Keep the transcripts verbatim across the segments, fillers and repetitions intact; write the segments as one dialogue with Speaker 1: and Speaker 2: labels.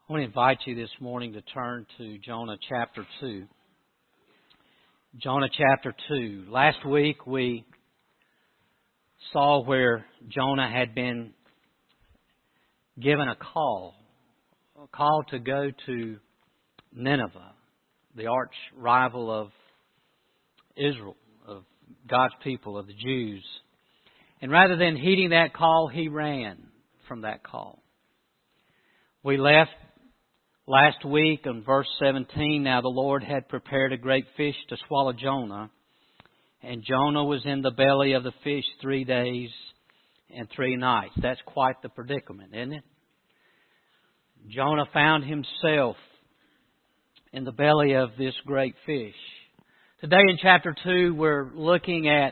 Speaker 1: I want to invite you this morning to turn to Jonah chapter two. Jonah chapter two. Last week we saw where Jonah had been given a call, a call to go to Nineveh, the arch rival of Israel, of God's people, of the Jews. And rather than heeding that call, he ran from that call. We left last week in verse seventeen, now the Lord had prepared a great fish to swallow Jonah, and Jonah was in the belly of the fish three days and three nights. That's quite the predicament, isn't it? Jonah found himself in the belly of this great fish. Today in chapter two, we're looking at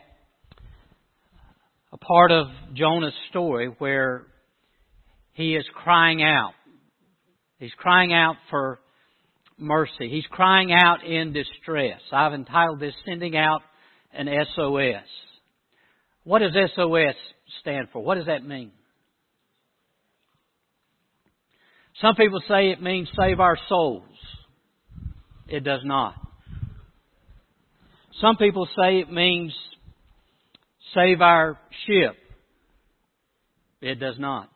Speaker 1: a part of Jonah's story where he is crying out. He's crying out for mercy. He's crying out in distress. I've entitled this, Sending Out an S O S. What does S O S stand for? What does that mean? Some people say it means save our souls. It does not. Some people say it means save our ship. It does not.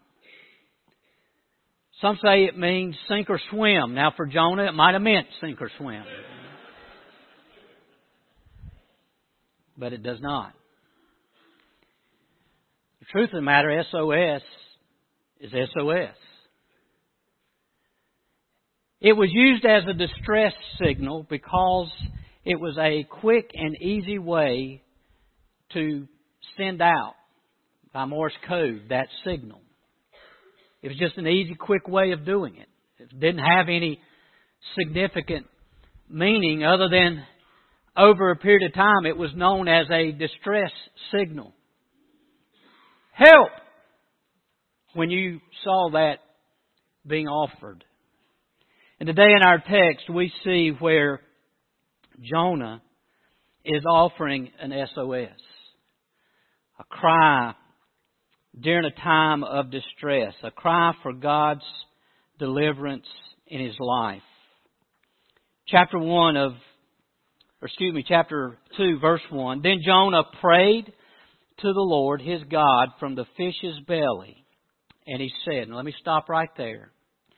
Speaker 1: Some say it means sink or swim. Now for Jonah, it might have meant sink or swim. But it does not. The truth of the matter, S O S is S O S. It was used as a distress signal because it was a quick and easy way to send out by Morse code that signal. It was just an easy, quick way of doing it. It didn't have any significant meaning other than over a period of time it was known as a distress signal. Help! When you saw that being offered. And today in our text we see where Jonah is offering an S O S. A cry during a time of distress, a cry for God's deliverance in his life. Chapter one of, or excuse me, chapter two, verse one. Then Jonah prayed to the Lord his God from the fish's belly, and he said, now let me stop right there.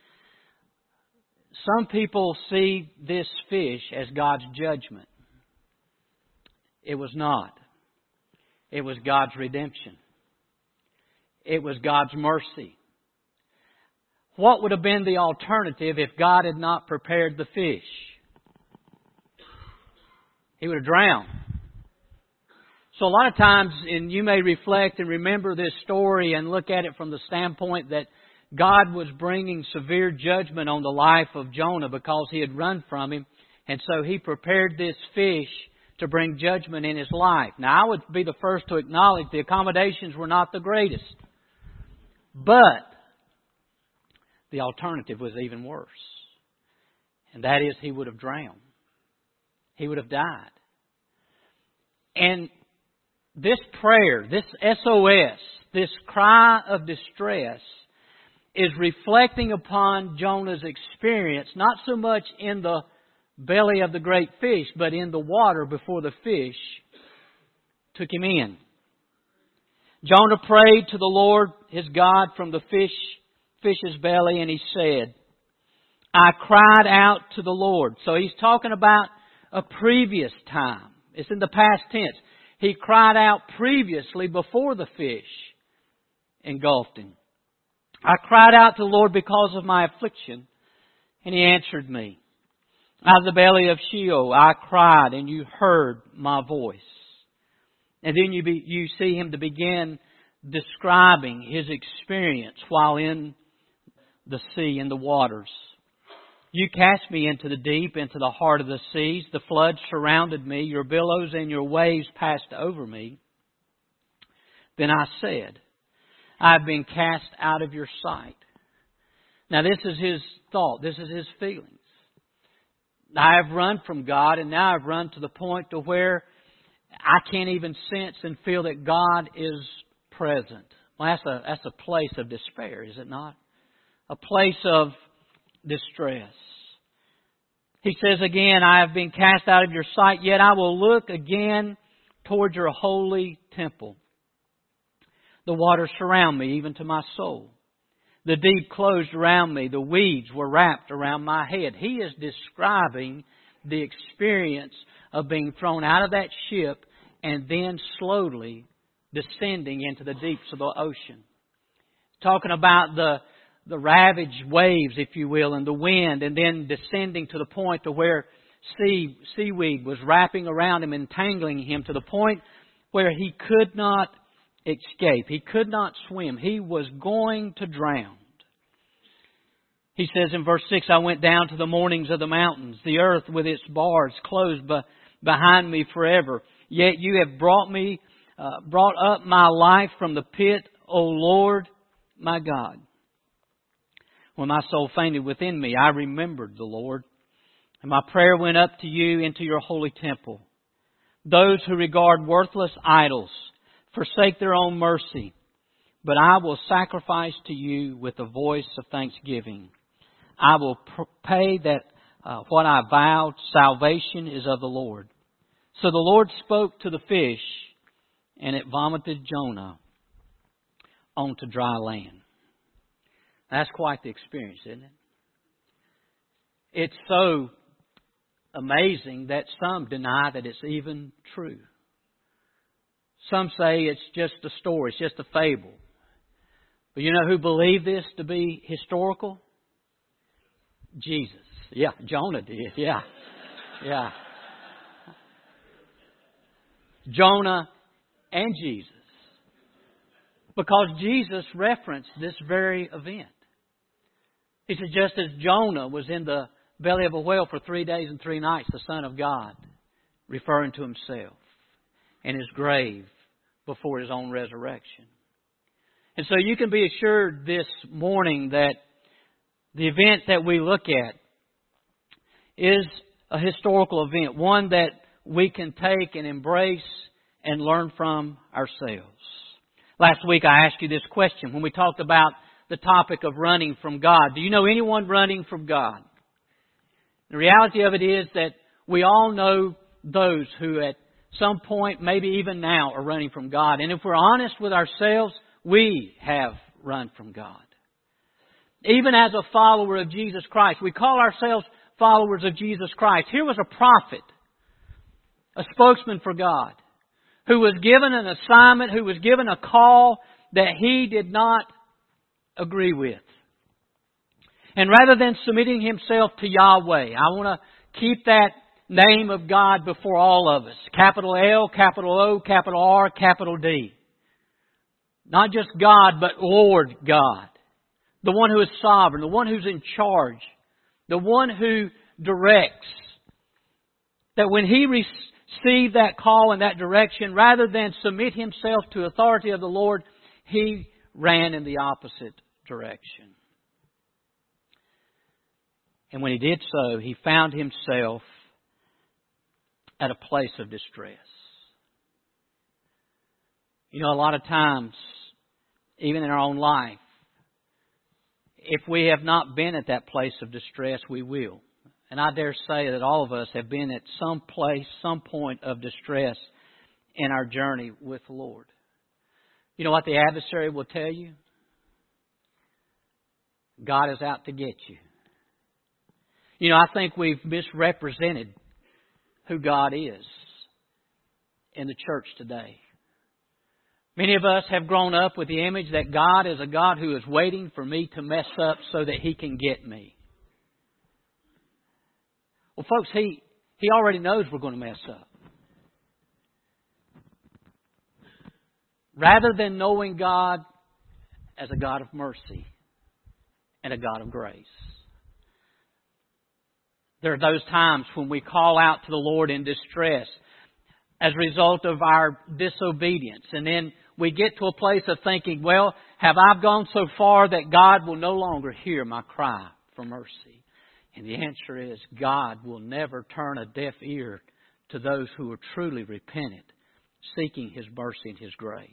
Speaker 1: Some people see this fish as God's judgment. It was not. It was God's redemption. It was God's mercy. What would have been the alternative if God had not prepared the fish? He would have drowned. So a lot of times, and you may reflect and remember this story and look at it from the standpoint that God was bringing severe judgment on the life of Jonah because he had run from Him. And so He prepared this fish to bring judgment in his life. Now, I would be the first to acknowledge the accommodations were not the greatest. But the alternative was even worse. And that is he would have drowned. He would have died. And this prayer, this S O S, this cry of distress is reflecting upon Jonah's experience, not so much in the belly of the great fish, but in the water before the fish took him in. Jonah prayed to the Lord his God from the fish fish's belly, and he said, I cried out to the Lord. So he's talking about a previous time. It's in the past tense. He cried out previously before the fish engulfed him. I cried out to the Lord because of my affliction, and He answered me. Out of the belly of Sheol I cried, and you heard my voice. And then you be, you see him to begin describing his experience while in the sea, in the waters. You cast me into the deep, into the heart of the seas. The floods surrounded me. Your billows and your waves passed over me. Then I said, I have been cast out of your sight. Now this is his thought. This is his feelings. I have run from God, and now I've run to the point to where I can't even sense and feel that God is present. Well, that's a, that's a place of despair, is it not? A place of distress. He says again, I have been cast out of your sight, yet I will look again toward your holy temple. The waters surround me, even to my soul. The deep closed around me. The weeds were wrapped around my head. He is describing the experience of being thrown out of that ship and then slowly descending into the deeps of the ocean. Talking about the, the ravaged waves, if you will, and the wind, and then descending to the point to where sea, seaweed was wrapping around him, entangling him to the point where he could not escape. He could not swim. He was going to drown. He says in verse six, I went down to the mournings of the mountains, the earth with its bars closed be- behind me forever. Yet you have brought me, uh, brought up my life from the pit, O Lord, my God. When my soul fainted within me, I remembered the Lord, and my prayer went up to you into your holy temple. Those who regard worthless idols forsake their own mercy, but I will sacrifice to you with a voice of thanksgiving. I will pay that uh, what I vowed. Salvation is of the Lord. So the Lord spoke to the fish, and it vomited Jonah onto dry land. That's quite the experience, isn't it? It's so amazing that some deny that it's even true. Some say it's just a story, it's just a fable. But you know who believed this to be historical? Jesus. Yeah, Jonah did. Yeah. Yeah. Jonah and Jesus. Because Jesus referenced this very event. He said, just as Jonah was in the belly of a whale for three days and three nights, the Son of God, referring to Himself, in His grave before His own resurrection. And so you can be assured this morning that the event that we look at is a historical event, one that we can take and embrace and learn from ourselves. Last week I asked you this question when we talked about the topic of running from God. Do you know anyone running from God? The reality of it is that we all know those who at some point, maybe even now, are running from God. And if we're honest with ourselves, we have run from God. Even as a follower of Jesus Christ, we call ourselves followers of Jesus Christ. Here was a prophet, a spokesman for God, who was given an assignment, who was given a call that he did not agree with. And rather than submitting himself to Yahweh, I want to keep that name of God before all of us. Capital L, capital O, capital R, capital D. Not just God, but Lord God. The one who is sovereign, the one who's in charge, the one who directs. That when he received that call in that direction, rather than submit himself to authority of the Lord, he ran in the opposite direction. And when he did so, he found himself at a place of distress. You know, a lot of times, even in our own life, if we have not been at that place of distress, we will. And I dare say that all of us have been at some place, some point of distress in our journey with the Lord. You know what the adversary will tell you? God is out to get you. You know, I think we've misrepresented who God is in the church today. Many of us have grown up with the image that God is a God who is waiting for me to mess up so that He can get me. Well, folks, He, he already knows we're going to mess up. Rather than knowing God as a God of mercy and a God of grace. There are those times when we call out to the Lord in distress as a result of our disobedience. And then we get to a place of thinking, well, have I gone so far that God will no longer hear my cry for mercy? And the answer is God will never turn a deaf ear to those who are truly repentant, seeking His mercy and His grace.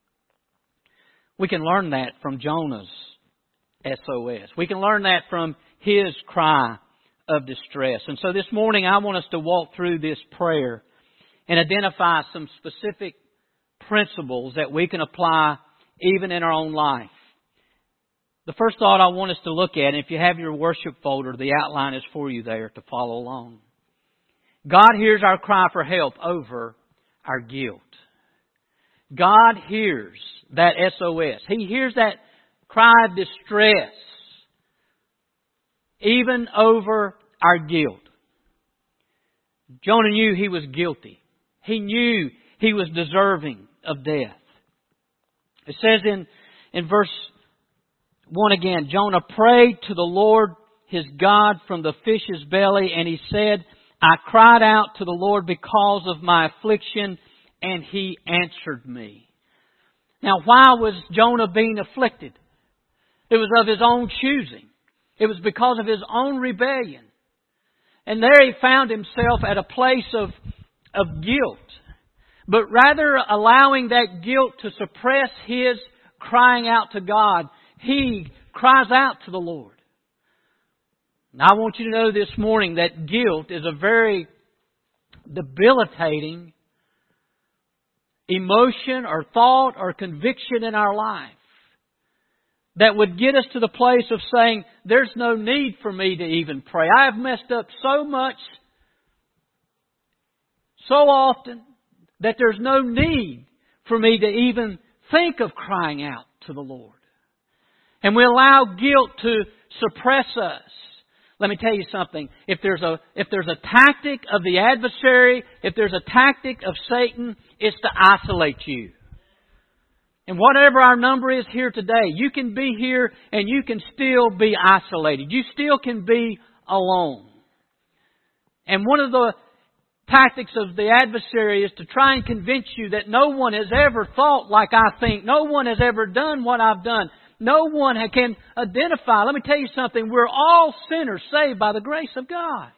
Speaker 1: We can learn that from Jonah's S O S. We can learn that from his cry of distress. And so this morning I want us to walk through this prayer and identify some specific principles that we can apply even in our own life. The first thought I want us to look at, and if you have your worship folder, the outline is for you there to follow along. God hears our cry for help over our guilt. God hears that S O S. He hears that cry of distress even over our guilt. Jonah knew he was guilty. He knew he was deserving of death. It says in, in verse one again, Jonah prayed to the Lord his God from the fish's belly, and he said, I cried out to the Lord because of my affliction, and He answered me. Now, why was Jonah being afflicted? It was of his own choosing. It was because of his own rebellion. And there he found himself at a place of, of guilt. But rather allowing that guilt to suppress his crying out to God, he cries out to the Lord. Now, I want you to know this morning that guilt is a very debilitating emotion or thought or conviction in our life that would get us to the place of saying, there's no need for me to even pray. I have messed up so much, so often, that there's no need for me to even think of crying out to the Lord. And we allow guilt to suppress us. Let me tell you something. If there's a, if there's a tactic of the adversary, if there's a tactic of Satan, it's to isolate you. And whatever our number is here today, you can be here and you can still be isolated. You still can be alone. And one of the tactics of the adversary is to try and convince you that no one has ever thought like I think. No one has ever done what I've done. No one can identify. Let me tell you something. We're all sinners saved by the grace of God.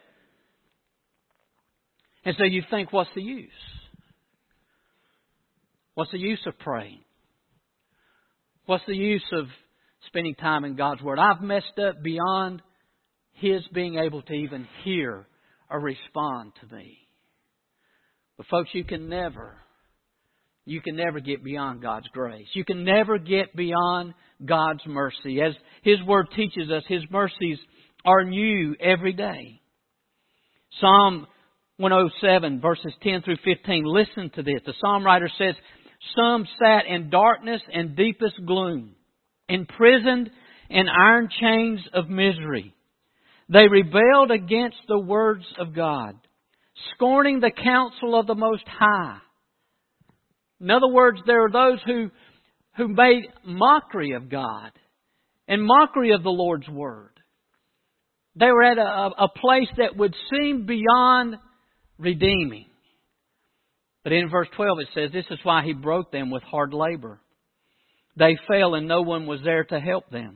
Speaker 1: And so you think, what's the use? What's the use of praying? What's the use of spending time in God's Word? I've messed up beyond His being able to even hear or respond to me. But folks, you can never, you can never get beyond God's grace. You can never get beyond God's mercy. As His Word teaches us, His mercies are new every day. Psalm one oh seven, verses ten through fifteen. Listen to this. The psalm writer says, some sat in darkness and deepest gloom, imprisoned in iron chains of misery. They rebelled against the words of God, scorning the counsel of the Most High. In other words, there are those who, who made mockery of God and mockery of the Lord's Word. They were at a, a place that would seem beyond redeeming. But in verse twelve it says, this is why He broke them with hard labor. They fell and no one was there to help them.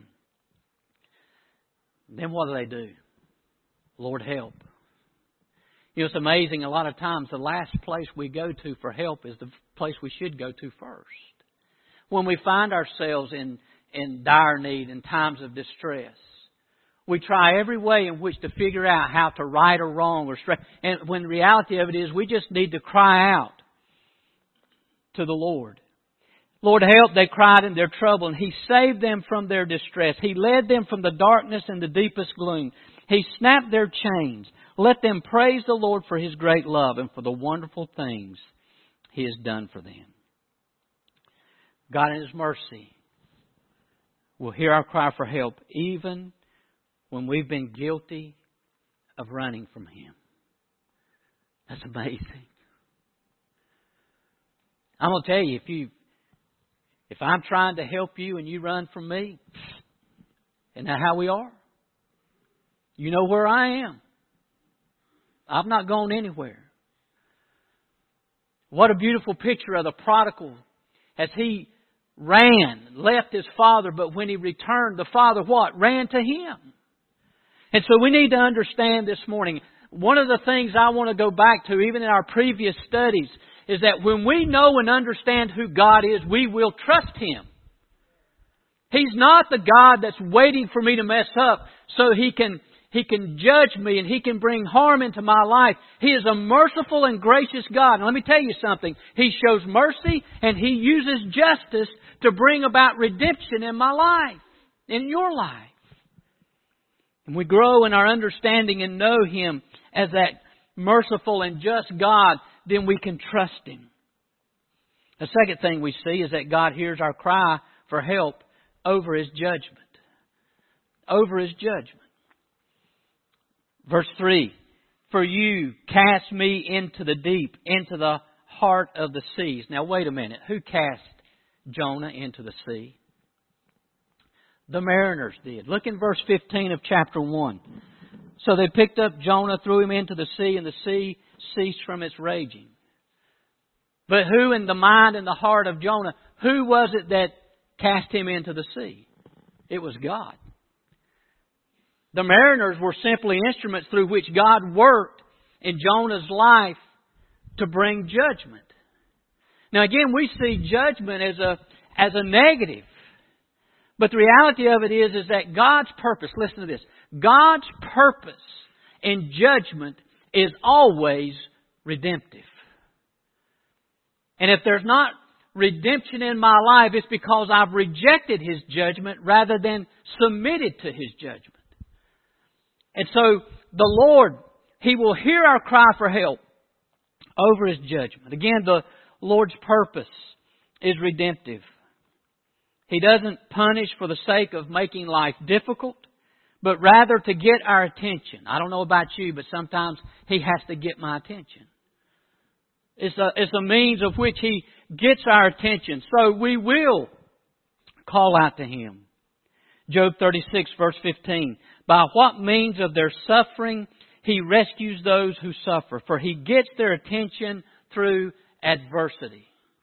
Speaker 1: Then what do they do? Lord, help. You know, it's amazing. A lot of times the last place we go to for help is the place we should go to first. When we find ourselves in, in dire need, in times of distress, we try every way in which to figure out how to right or wrong or straight. And when the reality of it is, we just need to cry out to the Lord. Lord, help, they cried in their trouble, and He saved them from their distress. He led them from the darkness and the deepest gloom. He snapped their chains. Let them praise the Lord for His great love and for the wonderful things He has done for them. God in His mercy will hear our cry for help even when we've been guilty of running from Him. That's amazing. I'm going to tell you, if you, if I'm trying to help you and you run from me, isn't that how we are? You know where I am. I've not gone anywhere. What a beautiful picture of the prodigal as he ran, left his father, but when he returned, the father what? Ran to him. And so we need to understand this morning, one of the things I want to go back to, even in our previous studies, is that when we know and understand who God is, we will trust Him. He's not the God that's waiting for me to mess up so He can He can judge me and He can bring harm into my life. He is a merciful and gracious God. And let me tell you something. He shows mercy and He uses justice to bring about redemption in my life, in your life. And we grow in our understanding and know Him as that merciful and just God, then we can trust Him. The second thing we see is that God hears our cry for help over His judgment. Over His judgment. Verse three, for you cast me into the deep, into the heart of the seas. Now wait a minute. Who cast Jonah into the sea? The mariners did. Look in verse fifteen of chapter one. So they picked up Jonah, threw him into the sea, and the sea ceased from its raging. But who in the mind and the heart of Jonah, who was it that cast him into the sea? It was God. The mariners were simply instruments through which God worked in Jonah's life to bring judgment. Now again, we see judgment as a, as a negative. But the reality of it is, is that God's purpose, listen to this, God's purpose in judgment is always redemptive. And if there's not redemption in my life, it's because I've rejected His judgment rather than submitted to His judgment. And so the Lord, He will hear our cry for help over His judgment. Again, the Lord's purpose is redemptive. He doesn't punish for the sake of making life difficult, but rather to get our attention. I don't know about you, but sometimes He has to get my attention. It's a, it's a means of which He gets our attention. So we will call out to Him. Job thirty-six verse fifteen. By what means of their suffering He rescues those who suffer, for He gets their attention through adversity.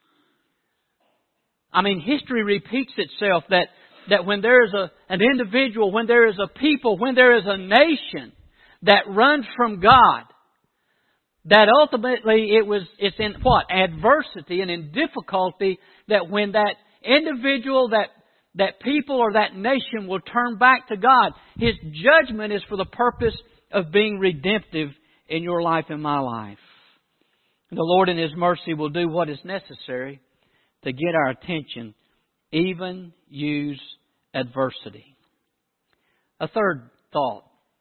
Speaker 1: I mean, history repeats itself that, that when there is a, an individual, when there is a people, when there is a nation that runs from God, that ultimately it was, it's in what? Adversity and in difficulty, that when that individual, that that people or that nation will turn back to God. His judgment is for the purpose of being redemptive in your life and my life. And the Lord in His mercy will do what is necessary to get our attention, even use adversity. A third thought.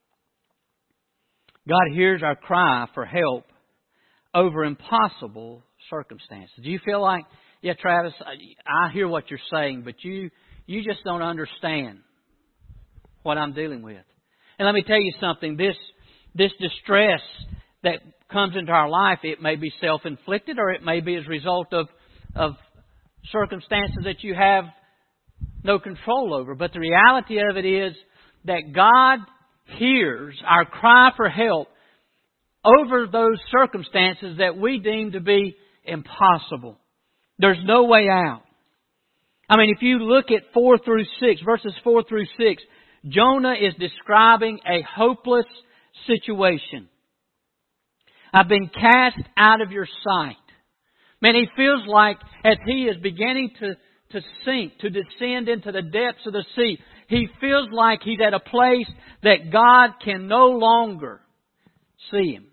Speaker 1: God hears our cry for help over impossible circumstances. Do you feel like, yeah, Travis, I hear what you're saying, but you You just don't understand what I'm dealing with. And let me tell you something. This, this distress that comes into our life, it may be self-inflicted or it may be as a result of, of circumstances that you have no control over. But the reality of it is that God hears our cry for help over those circumstances that we deem to be impossible. There's no way out. I mean, if you look at four through six, verses four through six, Jonah is describing a hopeless situation. I've been cast out of your sight. Man, he feels like as he is beginning to, to sink, to descend into the depths of the sea, he feels like he's at a place that God can no longer see him.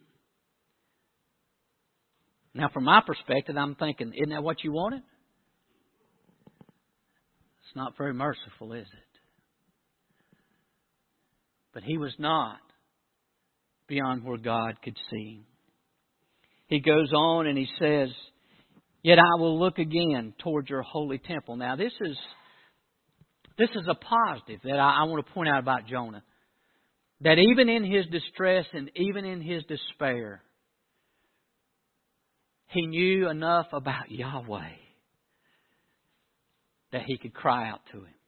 Speaker 1: Now, from my perspective, I'm thinking, isn't that what you wanted? It's not very merciful, is it? But he was not beyond where God could see him. He goes on and he says, yet I will look again toward your holy temple. Now, this is this is a positive that I, I want to point out about Jonah. That even in his distress and even in his despair, he knew enough about Yahweh that he could cry out to Him.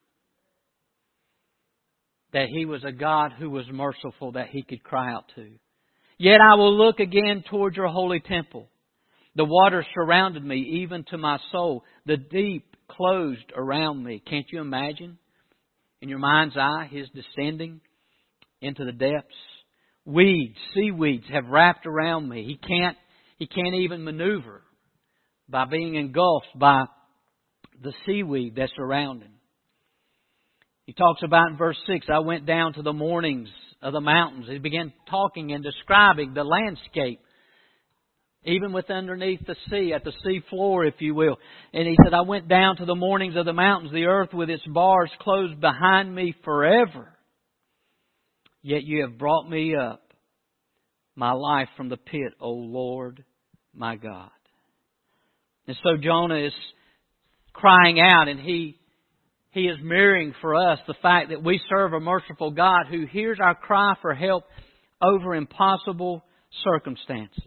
Speaker 1: That He was a God who was merciful that he could cry out to. Yet I will look again toward your holy temple. The waters surrounded me, even to my soul. The deep closed around me. Can't you imagine? In your mind's eye, His descending into the depths. Weeds, seaweeds have wrapped around me. He can't, he can't even maneuver by being engulfed by the seaweed that's around him. He talks about in verse six, I went down to the mornings of the mountains. He began talking and describing the landscape, even with underneath the sea, at the sea floor, if you will. And he said, I went down to the mornings of the mountains, the earth with its bars closed behind me forever. Yet you have brought me up, my life from the pit, O Lord, my God. And so Jonah is crying out, and he he is mirroring for us the fact that we serve a merciful God who hears our cry for help over impossible circumstances.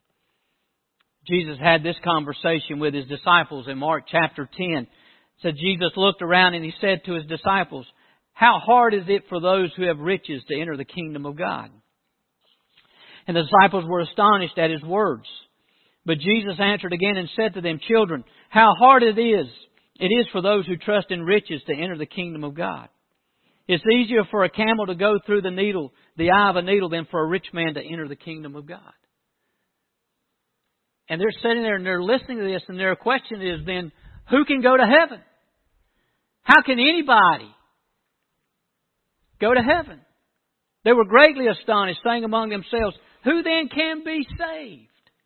Speaker 1: Jesus had this conversation with His disciples in Mark chapter ten. It said Jesus looked around and He said to His disciples, how hard is it for those who have riches to enter the kingdom of God? And the disciples were astonished at His words. But Jesus answered again and said to them, children, how hard it is, it is for those who trust in riches to enter the kingdom of God. It's easier for a camel to go through the needle, the eye of a needle, than for a rich man to enter the kingdom of God. And they're sitting there and they're listening to this, and their question is then, who can go to heaven? How can anybody go to heaven? They were greatly astonished, saying among themselves, who then can be saved?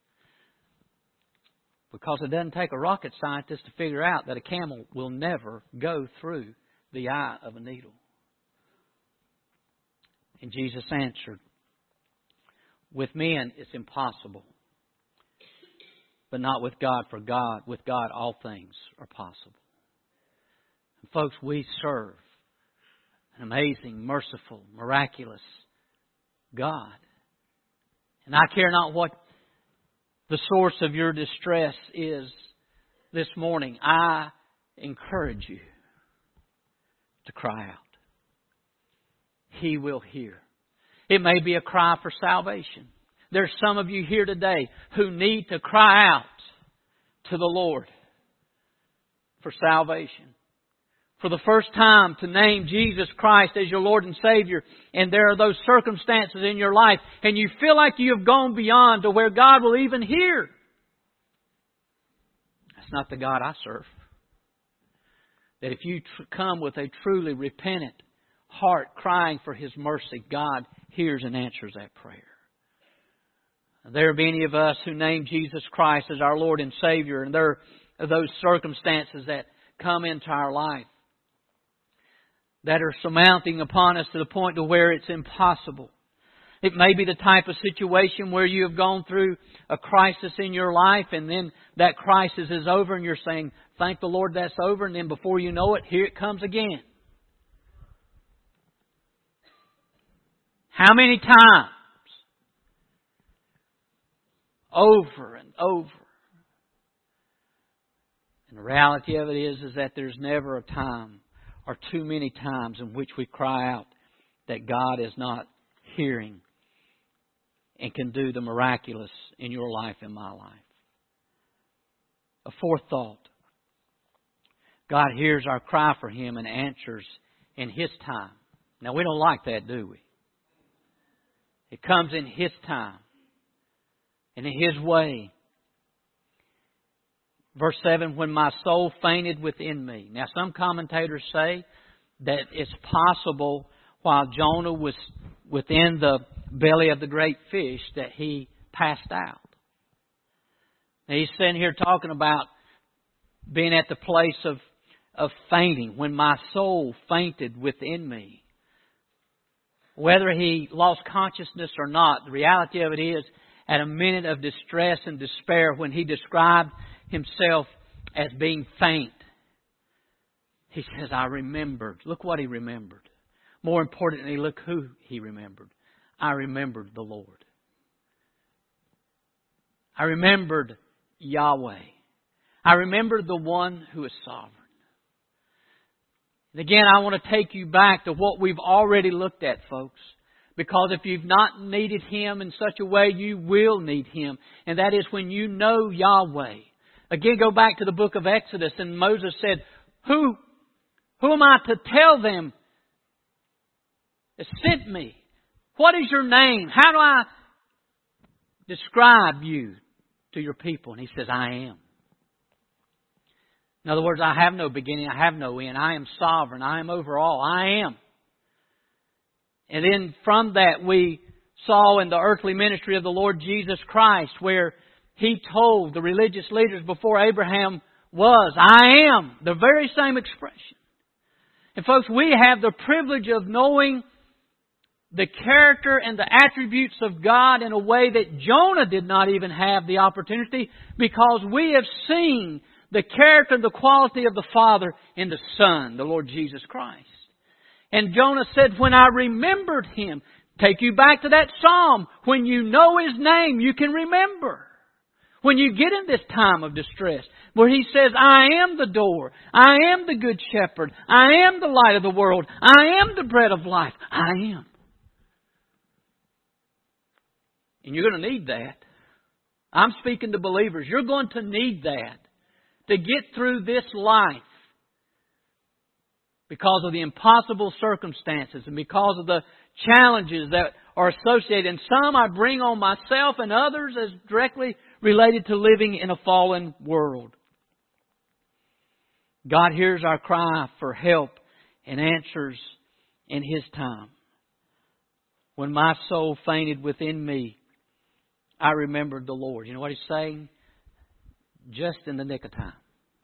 Speaker 1: Because it doesn't take a rocket scientist to figure out that a camel will never go through the eye of a needle. And Jesus answered, with men it's impossible, but not with God, for God, with God all things are possible. And folks, we serve an amazing, merciful, miraculous God. And I care not what the source of your distress is this morning. I encourage you to cry out. He will hear. It may be a cry for salvation. There's some of you here today who need to cry out to the Lord for salvation. For the first time to name Jesus Christ as your Lord and Savior, and there are those circumstances in your life, and you feel like you have gone beyond to where God will even hear. That's not the God I serve. That if you tr- come with a truly repentant heart crying for His mercy, God hears and answers that prayer. There are many of us who name Jesus Christ as our Lord and Savior, and there are those circumstances that come into our life that are surmounting upon us to the point to where it's impossible. It may be the type of situation where you have gone through a crisis in your life, and then that crisis is over and you're saying, thank the Lord that's over, and then before you know it, here it comes again. How many times? Over and over. And the reality of it is, is that there's never a time or too many times in which we cry out that God is not hearing and can do the miraculous in your life and my life. A fourth thought. God hears our cry for Him and answers in His time. Now, we don't like that, do we? It comes in His time and in His way. Verse seven, when my soul fainted within me. Now, some commentators say that it's possible while Jonah was within the belly of the great fish that he passed out. Now, he's sitting here talking about being at the place of, of fainting, when my soul fainted within me. Whether he lost consciousness or not, the reality of it is, at a minute of distress and despair, when he described himself as being faint, he says, I remembered. Look what he remembered. More importantly, look who he remembered. I remembered the Lord. I remembered Yahweh. I remembered the one who is sovereign. And again, I want to take you back to what we've already looked at, folks. Because if you've not needed Him in such a way, you will need Him. And that is when you know Yahweh. Again, go back to the book of Exodus, and Moses said, Who, who am I to tell them that sent me? What is your name? How do I describe you to your people? And he says, I am. In other words, I have no beginning, I have no end. I am sovereign. I am over all. I am. And then from that we saw in the earthly ministry of the Lord Jesus Christ where He told the religious leaders before Abraham was, I am. The very same expression. And folks, we have the privilege of knowing the character and the attributes of God in a way that Jonah did not even have the opportunity, because we have seen the character and the quality of the Father in the Son, the Lord Jesus Christ. And Jonah said, when I remembered Him, take you back to that Psalm, when you know His name, you can remember. When you get in this time of distress, where He says, I am the door, I am the good shepherd, I am the light of the world, I am the bread of life, I am. And you're going to need that. I'm speaking to believers. You're going to need that to get through this life because of the impossible circumstances and because of the challenges that are associated. And some I bring on myself and others as directly related to living in a fallen world. God hears our cry for help and answers in His time. When my soul fainted within me, I remembered the Lord. You know what He's saying? Just in the nick of time.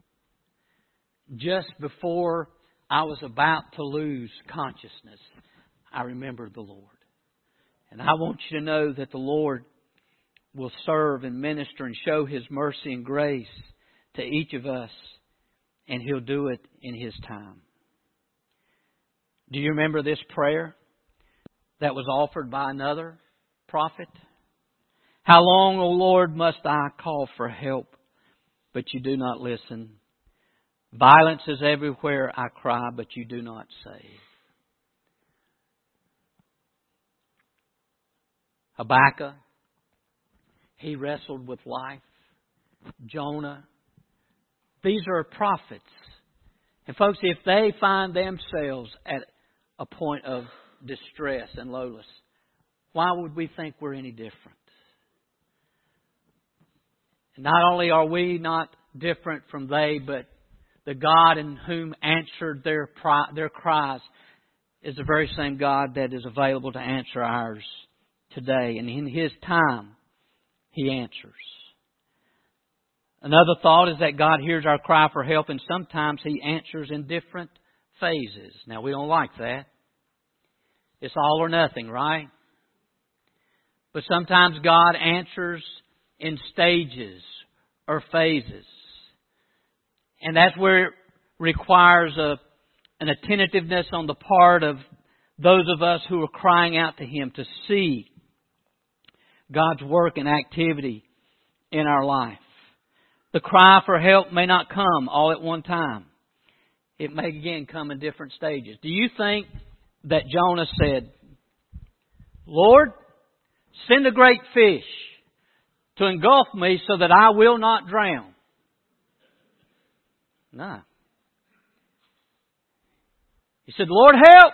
Speaker 1: Just before I was about to lose consciousness, I remembered the Lord. And I want you to know that the Lord will serve and minister and show His mercy and grace to each of us. And He'll do it in His time. Do you remember this prayer that was offered by another prophet? How long, O Lord, must I call for help, but you do not listen? Violence is everywhere I cry, but you do not save. Habakkuk, he wrestled with life. Jonah. These are prophets. And folks, if they find themselves at a point of distress and lowliness, why would we think we're any different? Not only are we not different from they, but the God in whom answered their their cries is the very same God that is available to answer ours today. And in His time, He answers. Another thought is that God hears our cry for help, and sometimes He answers in different phases. Now, we don't like that. It's all or nothing, right? But sometimes God answers in stages or phases. And that's where it requires a, an attentiveness on the part of those of us who are crying out to Him to see God's work and activity in our life. The cry for help may not come all at one time. It may again come in different stages. Do you think that Jonah said, Lord, send a great fish to engulf me so that I will not drown? No. He said, Lord, help!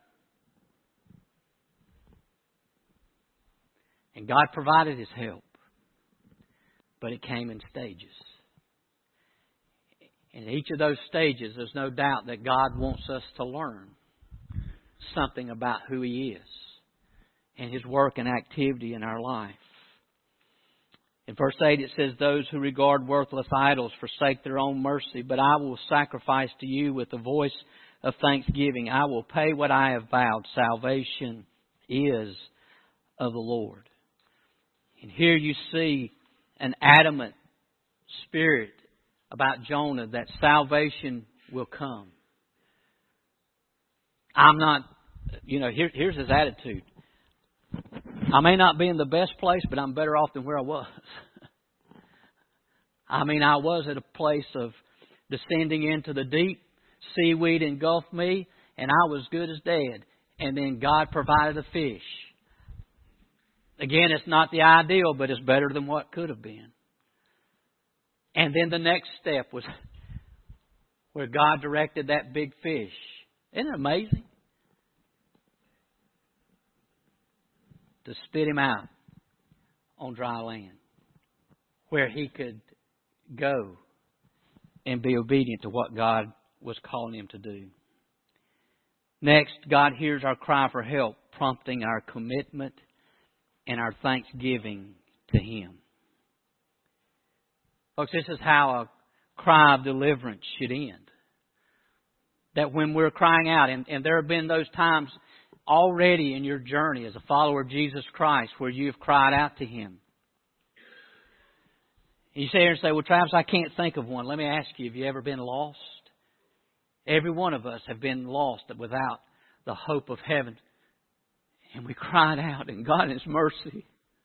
Speaker 1: And God provided His help. But it came in stages. In each of those stages, there's no doubt that God wants us to learn something about who He is and His work and activity in our life. In verse eight it says, those who regard worthless idols forsake their own mercy, but I will sacrifice to you with the voice of thanksgiving. I will pay what I have vowed. Salvation is of the Lord. And here you see an adamant spirit about Jonah that salvation will come. I'm not, you know, here, here's his attitude. I may not be in the best place, but I'm better off than where I was. I mean, I was at a place of descending into the deep, seaweed engulfed me, and I was good as dead. And then God provided a fish. Again, it's not the ideal, but it's better than what could have been. And then the next step was where God directed that big fish. Isn't it amazing? To spit him out on dry land, where he could go and be obedient to what God was calling him to do. Next, God hears our cry for help, prompting our commitment and our thanksgiving to Him. Folks, this is how a cry of deliverance should end. That when we're crying out, and, and there have been those times already in your journey as a follower of Jesus Christ where you have cried out to Him. You sit here and say, well, Travis, I can't think of one. Let me ask you, have you ever been lost? Every one of us have been lost without the hope of heaven. And we cried out, and God in His mercy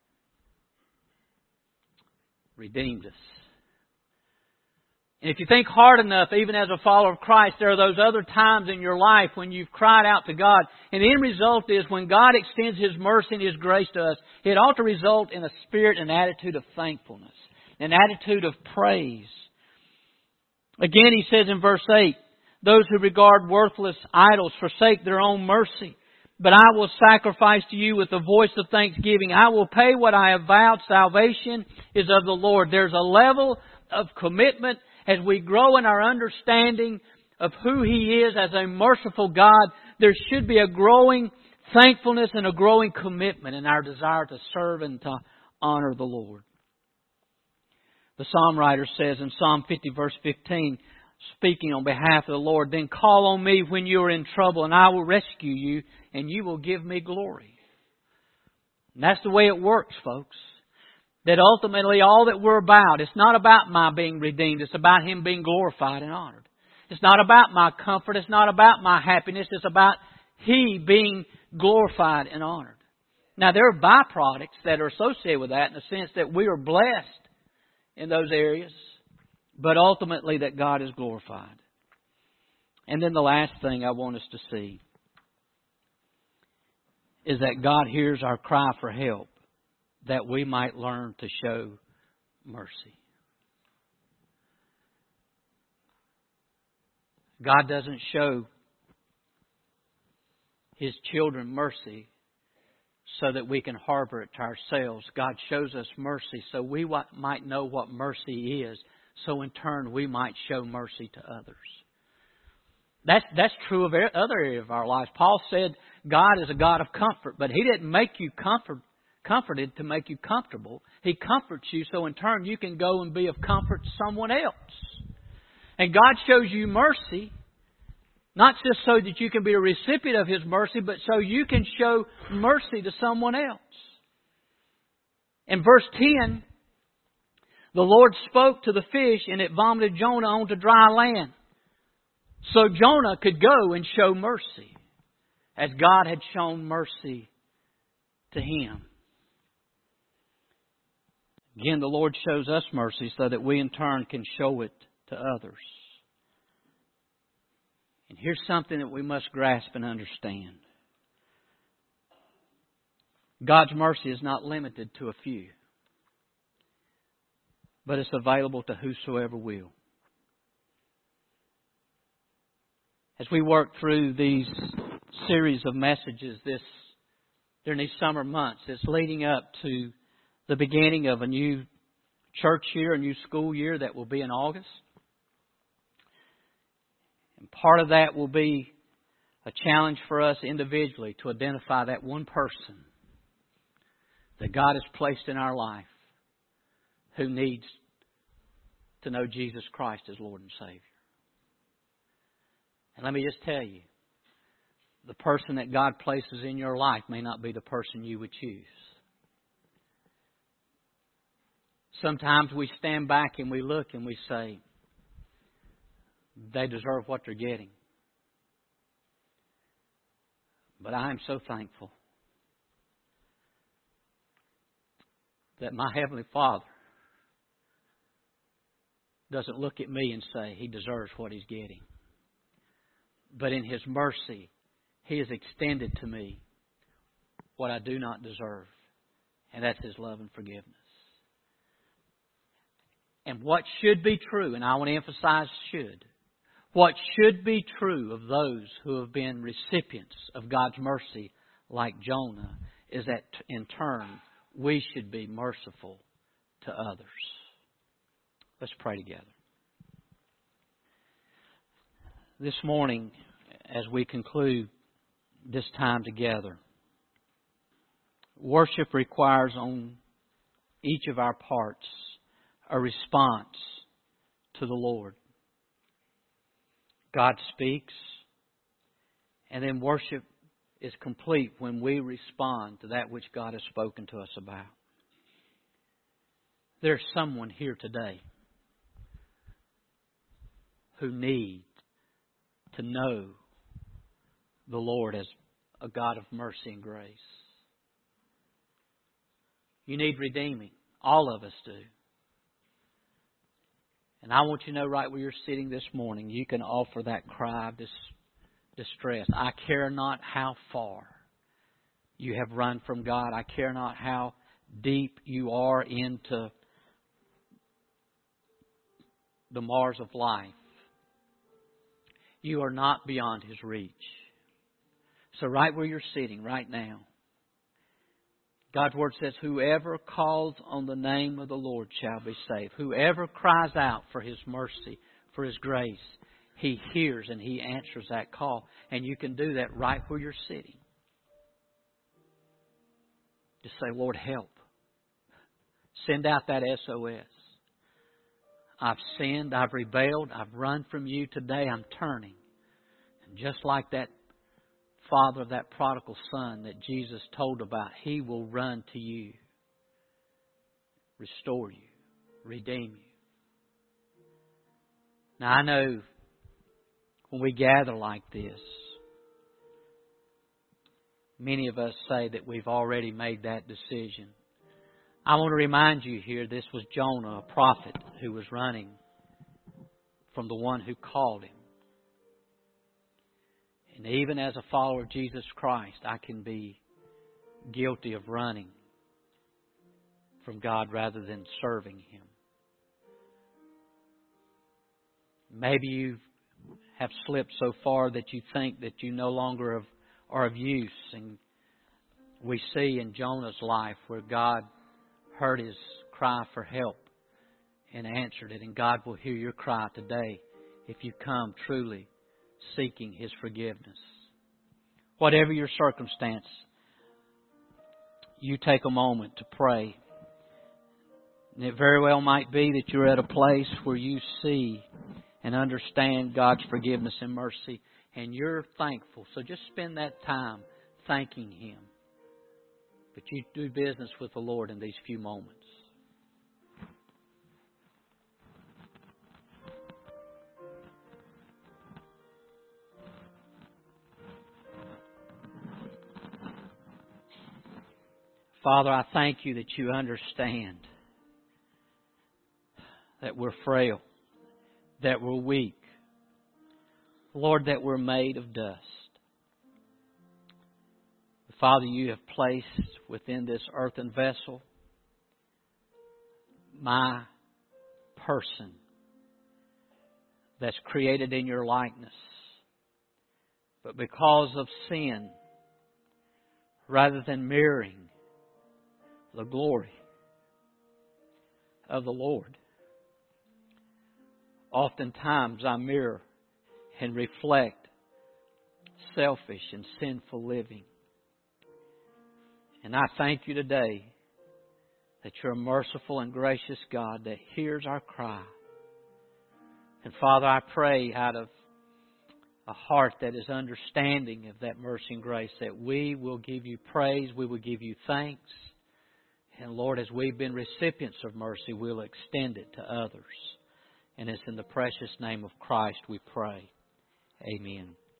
Speaker 1: redeemed us. And if you think hard enough, even as a follower of Christ, there are those other times in your life when you've cried out to God. And the end result is when God extends His mercy and His grace to us, it ought to result in a spirit and attitude of thankfulness, an attitude of praise. Again, He says in verse eight, those who regard worthless idols forsake their own mercy. But I will sacrifice to you with the voice of thanksgiving. I will pay what I have vowed. Salvation is of the Lord. There's a level of commitment as we grow in our understanding of who He is as a merciful God. There should be a growing thankfulness and a growing commitment in our desire to serve and to honor the Lord. The psalm writer says in Psalm fifty verse fifteen, speaking on behalf of the Lord, then call on me when you are in trouble and I will rescue you and you will give me glory. And that's the way it works, folks. That ultimately all that we're about, it's not about my being redeemed. It's about Him being glorified and honored. It's not about my comfort. It's not about my happiness. It's about He being glorified and honored. Now there are byproducts that are associated with that in the sense that we are blessed in those areas. But ultimately that God is glorified. And then the last thing I want us to see is that God hears our cry for help, that we might learn to show mercy. God doesn't show His children mercy so that we can harbor it to ourselves. God shows us mercy so we might know what mercy is, so in turn we might show mercy to others. That's, that's true of other areas of our lives. Paul said God is a God of comfort, but He didn't make you comfort, comforted to make you comfortable. He comforts you so in turn you can go and be of comfort to someone else. And God shows you mercy, not just so that you can be a recipient of His mercy, but so you can show mercy to someone else. In verse ten, the Lord spoke to the fish and it vomited Jonah onto dry land. So Jonah could go and show mercy as God had shown mercy to him. Again, the Lord shows us mercy so that we in turn can show it to others. And here's something that we must grasp and understand. God's mercy is not limited to a few, but it's available to whosoever will. As we work through these series of messages this during these summer months, it's leading up to the beginning of a new church year, a new school year that will be in August. And part of that will be a challenge for us individually to identify that one person that God has placed in our life who needs to know Jesus Christ as Lord and Savior. And let me just tell you, the person that God places in your life may not be the person you would choose. Sometimes we stand back and we look and we say, they deserve what they're getting. But I am so thankful that my Heavenly Father doesn't look at me and say he deserves what he's getting. But in His mercy, He has extended to me what I do not deserve. And that's His love and forgiveness. And what should be true, and I want to emphasize should, what should be true of those who have been recipients of God's mercy like Jonah is that in turn we should be merciful to others. Let's pray together. this morning, as we conclude this time together, worship requires on each of our parts a response to the Lord. God speaks, and then worship is complete when we respond to that which God has spoken to us about. There's someone here today who needs to know the Lord as a God of mercy and grace. You need redeeming. All of us do. And I want you to know right where you're sitting this morning, you can offer that cry of dis- distress. I care not how far you have run from God. I care not how deep you are into the Mars of life. You are not beyond His reach. So right where you're sitting right now, God's Word says, whoever calls on the name of the Lord shall be saved. Whoever cries out for His mercy, for His grace, He hears and He answers that call. And you can do that right where you're sitting. Just say, Lord, help. Send out that S O S. I've sinned, I've rebelled, I've run from You. Today I'm turning. And just like that father of that prodigal son that Jesus told about, He will run to You, restore you, redeem you. Now I know when we gather like this, many of us say that we've already made that decision. I want to remind you here, this was Jonah, a prophet, who was running from the one who called him. And even as a follower of Jesus Christ, I can be guilty of running from God rather than serving Him. Maybe you have slipped so far that you think that you no longer are of use. And we see in Jonah's life where God heard his cry for help and answered it. And God will hear your cry today if you come truly seeking His forgiveness. Whatever your circumstance, you take a moment to pray. And it very well might be that you're at a place where you see and understand God's forgiveness and mercy, and you're thankful. So just spend that time thanking Him. But you do business with the Lord in these few moments. Father, I thank You that You understand that we're frail, that we're weak. Lord, that we're made of dust. Father, You have placed within this earthen vessel my person that's created in Your likeness. But because of sin, rather than mirroring the glory of the Lord, oftentimes I mirror and reflect selfish and sinful living. And I thank You today that You're a merciful and gracious God that hears our cry. And Father, I pray out of a heart that is understanding of that mercy and grace that we will give You praise, we will give You thanks. And Lord, as we've been recipients of mercy, we'll extend it to others. And it's in the precious name of Christ we pray. Amen.